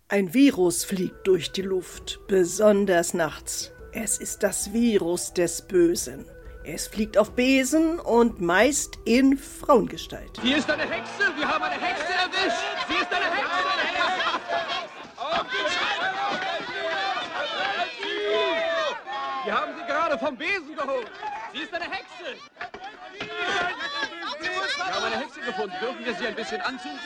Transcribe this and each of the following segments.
Ein Virus fliegt durch die Luft, besonders nachts. Es ist das Virus des Bösen. Es fliegt auf Besen und meist in Frauengestalt. Hier ist eine Hexe! Wir haben eine Hexe erwischt! Sie ist eine Hexe! Wir haben sie gerade vom Besen geholt! Sie ist eine Hexe! Wir haben eine Hexe gefunden. Dürfen wir sie ein bisschen anzünden?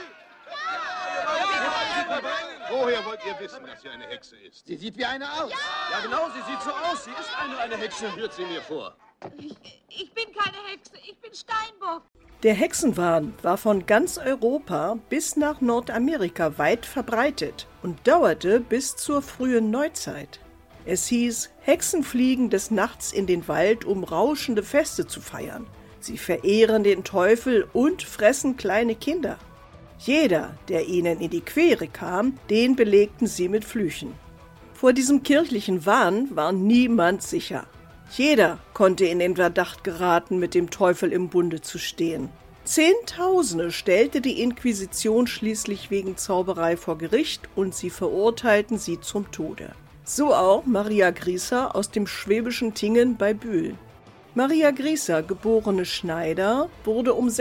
Woher wollt ihr wissen, dass sie eine Hexe ist? Sie sieht wie eine aus. Ja, genau, sie sieht so aus. Sie ist eine Hexe. Führt sie mir vor. Ich bin keine Hexe, ich bin Steinbock. Der Hexenwahn war von ganz Europa bis nach Nordamerika weit verbreitet und dauerte bis zur frühen Neuzeit. Es hieß, Hexen fliegen des Nachts in den Wald, um rauschende Feste zu feiern. Sie verehren den Teufel und fressen kleine Kinder. Jeder, der ihnen in die Quere kam, den belegten sie mit Flüchen. Vor diesem kirchlichen Wahn war niemand sicher. Jeder konnte in den Verdacht geraten, mit dem Teufel im Bunde zu stehen. Zehntausende stellte die Inquisition schließlich wegen Zauberei vor Gericht und sie verurteilten sie zum Tode. So auch Maria Grieser aus dem schwäbischen Tingen bei Bühl. Maria Grieser, geborene Schneider, wurde um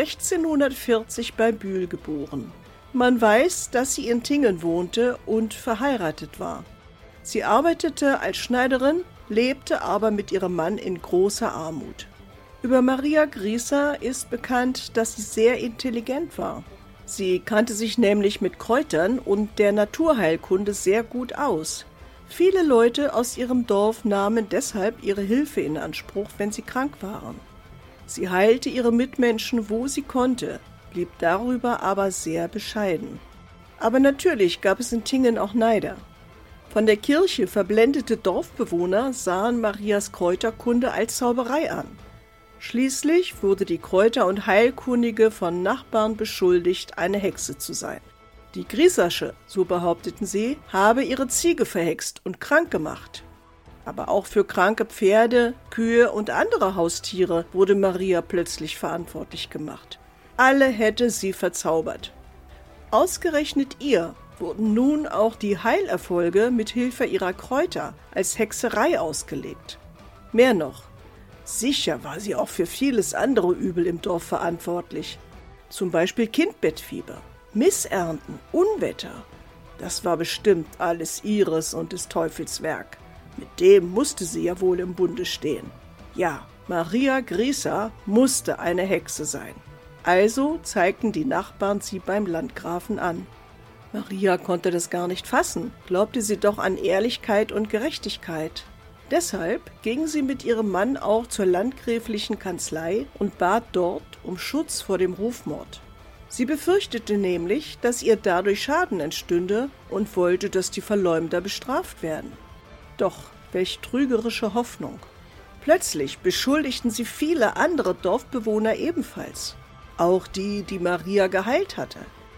1640 bei Bühl geboren. Man weiß, dass sie in Tingen wohnte und verheiratet war. Sie arbeitete als Schneiderin, lebte aber mit ihrem Mann in großer Armut. Über Maria Grieser ist bekannt, dass sie sehr intelligent war. Sie kannte sich nämlich mit Kräutern und der Naturheilkunde sehr gut aus. Viele Leute aus ihrem Dorf nahmen deshalb ihre Hilfe in Anspruch, wenn sie krank waren. Sie heilte ihre Mitmenschen, wo sie konnte, blieb darüber aber sehr bescheiden. Aber natürlich gab es in Tingen auch Neider. Von der Kirche verblendete Dorfbewohner sahen Marias Kräuterkunde als Zauberei an. Schließlich wurde die Kräuter- und Heilkundige von Nachbarn beschuldigt, eine Hexe zu sein. Die Griesersche, so behaupteten sie, habe ihre Ziege verhext und krank gemacht. Aber auch für kranke Pferde, Kühe und andere Haustiere wurde Maria plötzlich verantwortlich gemacht. Alle hätte sie verzaubert. Ausgerechnet ihr wurden nun auch die Heilerfolge mit Hilfe ihrer Kräuter als Hexerei ausgelegt. Mehr noch, sicher war sie auch für vieles andere Übel im Dorf verantwortlich. Zum Beispiel Kindbettfieber, Missernten, Unwetter. Das war bestimmt alles ihres und des Teufels Werk. Mit dem musste sie ja wohl im Bunde stehen. Ja, Maria Grieser musste eine Hexe sein. Also zeigten die Nachbarn sie beim Landgrafen an. Maria konnte das gar nicht fassen, glaubte sie doch an Ehrlichkeit und Gerechtigkeit. Deshalb ging sie mit ihrem Mann auch zur landgräflichen Kanzlei und bat dort um Schutz vor dem Rufmord. Sie befürchtete nämlich, dass ihr dadurch Schaden entstünde und wollte, dass die Verleumder bestraft werden. Doch welch trügerische Hoffnung! Plötzlich beschuldigten sie viele andere Dorfbewohner ebenfalls. Auch die, die Maria geheilt hatte.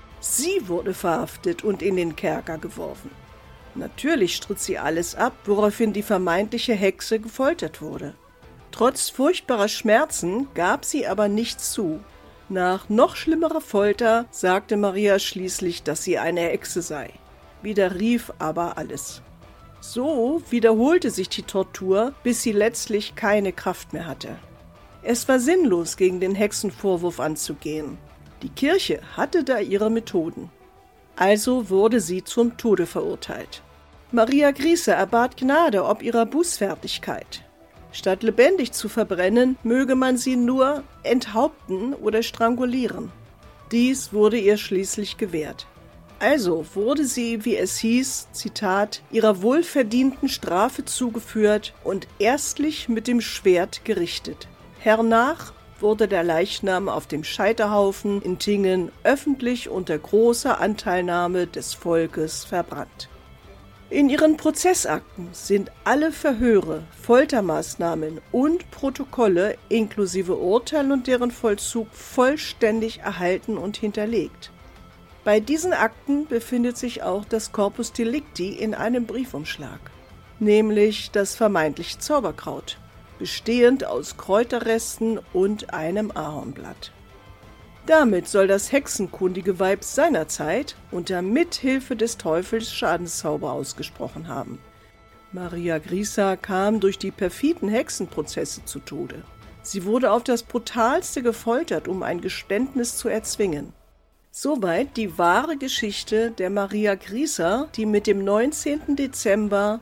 Sie wurde verhaftet und in den Kerker geworfen. Natürlich stritt sie alles ab, woraufhin die vermeintliche Hexe gefoltert wurde. Trotz furchtbarer Schmerzen gab sie aber nichts zu. Nach noch schlimmerer Folter sagte Maria schließlich, dass sie eine Hexe sei. Widerrief aber alles. So wiederholte sich die Tortur, bis sie letztlich keine Kraft mehr hatte. Es war sinnlos, gegen den Hexenvorwurf anzugehen. Die Kirche hatte da ihre Methoden. Also wurde sie zum Tode verurteilt. Maria Grieser erbat Gnade ob ihrer Bußfertigkeit. Statt lebendig zu verbrennen, möge man sie nur enthaupten oder strangulieren. Dies wurde ihr schließlich gewährt. Also wurde sie, wie es hieß, Zitat, ihrer wohlverdienten Strafe zugeführt und erstlich mit dem Schwert gerichtet. Hernach wurde der Leichnam auf dem Scheiterhaufen in Tingen öffentlich unter großer Anteilnahme des Volkes verbrannt. In ihren Prozessakten sind alle Verhöre, Foltermaßnahmen und Protokolle inklusive Urteil und deren Vollzug vollständig erhalten und hinterlegt. Bei diesen Akten befindet sich auch das Corpus Delicti in einem Briefumschlag, nämlich das vermeintliche Zauberkraut, bestehend aus Kräuterresten und einem Ahornblatt. Damit soll das hexenkundige Weib seiner Zeit unter Mithilfe des Teufels Schadenszauber ausgesprochen haben. Maria Grieser kam durch die perfiden Hexenprozesse zu Tode. Sie wurde auf das Brutalste gefoltert, um ein Geständnis zu erzwingen. Soweit die wahre Geschichte der Maria Grieser, die mit dem 19. Dezember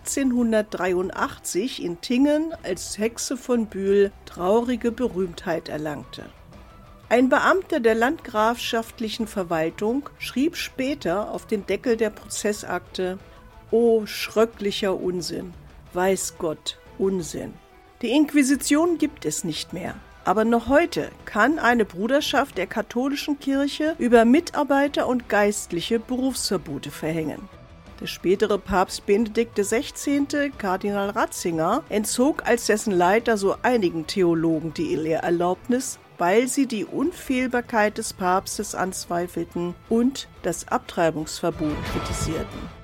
1683 in Tingen als Hexe von Bühl traurige Berühmtheit erlangte. Ein Beamter der landgrafschaftlichen Verwaltung schrieb später auf den Deckel der Prozessakte: »O schröcklicher Unsinn, weiß Gott, Unsinn. Die Inquisition gibt es nicht mehr, aber noch heute kann eine Bruderschaft der katholischen Kirche über Mitarbeiter und Geistliche Berufsverbote verhängen.« Der spätere Papst Benedikt XVI., Kardinal Ratzinger, entzog als dessen Leiter so einigen Theologen die Lehrerlaubnis, weil sie die Unfehlbarkeit des Papstes anzweifelten und das Abtreibungsverbot kritisierten.